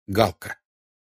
Галка.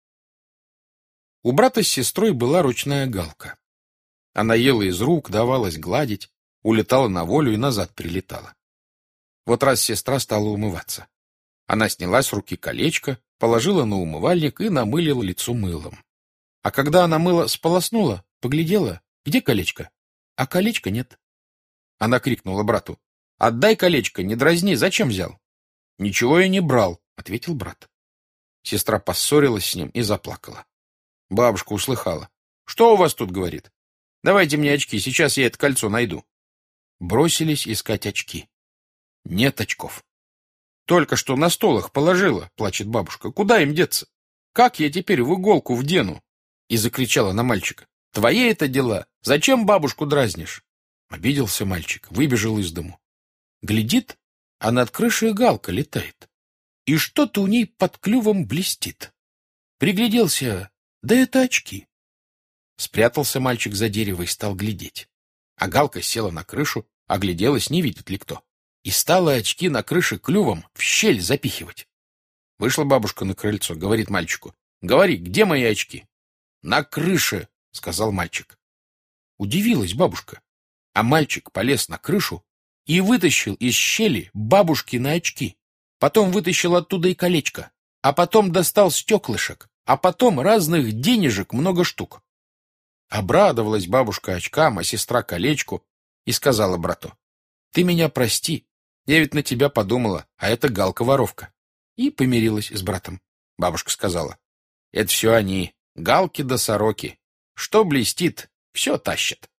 У брата с сестрой была ручная галка. Она ела из рук, давалась гладить, улетала на волю и назад прилетала. Вот раз сестра стала умываться. Она сняла с руки колечко, положила на умывальник и намылила лицо мылом. А когда она мыло сполоснула, поглядела, где колечко? А колечка нет. Она крикнула брату: «Отдай колечко, не дразни, зачем взял?» «Ничего я не брал», — ответил брат. Сестра поссорилась с ним и заплакала. Бабушка услыхала. «Что у вас тут?» — говорит. «Давайте мне очки, сейчас я это кольцо найду». Бросились искать очки. Нет очков. «Только что на стол их положила», — плачет бабушка. «Куда им деться? Как я теперь в иголку вдену?» И закричала на мальчика. «Твои это дела! Зачем бабушку дразнишь?» Обиделся мальчик, выбежал из дому. Глядит, а над крышей галка летает. И что-то у ней под клювом блестит. Пригляделся, да это очки. Спрятался мальчик за дерево и стал глядеть. А галка села на крышу, огляделась, не видит ли кто. И стала очки на крыше клювом в щель запихивать. Вышла бабушка на крыльцо, говорит мальчику: «Говори, где мои очки?» «На крыше», — сказал мальчик. Удивилась бабушка. А мальчик полез на крышу и вытащил из щели бабушкины очки. Потом вытащил оттуда и колечко, а потом достал стеклышек, а потом разных денежек много штук. Обрадовалась бабушка очкам, а сестра колечку, и сказала брату: «Ты меня прости, я ведь на тебя подумала, а это галка-воровка». И помирилась с братом. Бабушка сказала: «Это все они, галки да сороки. Что блестит, все тащат».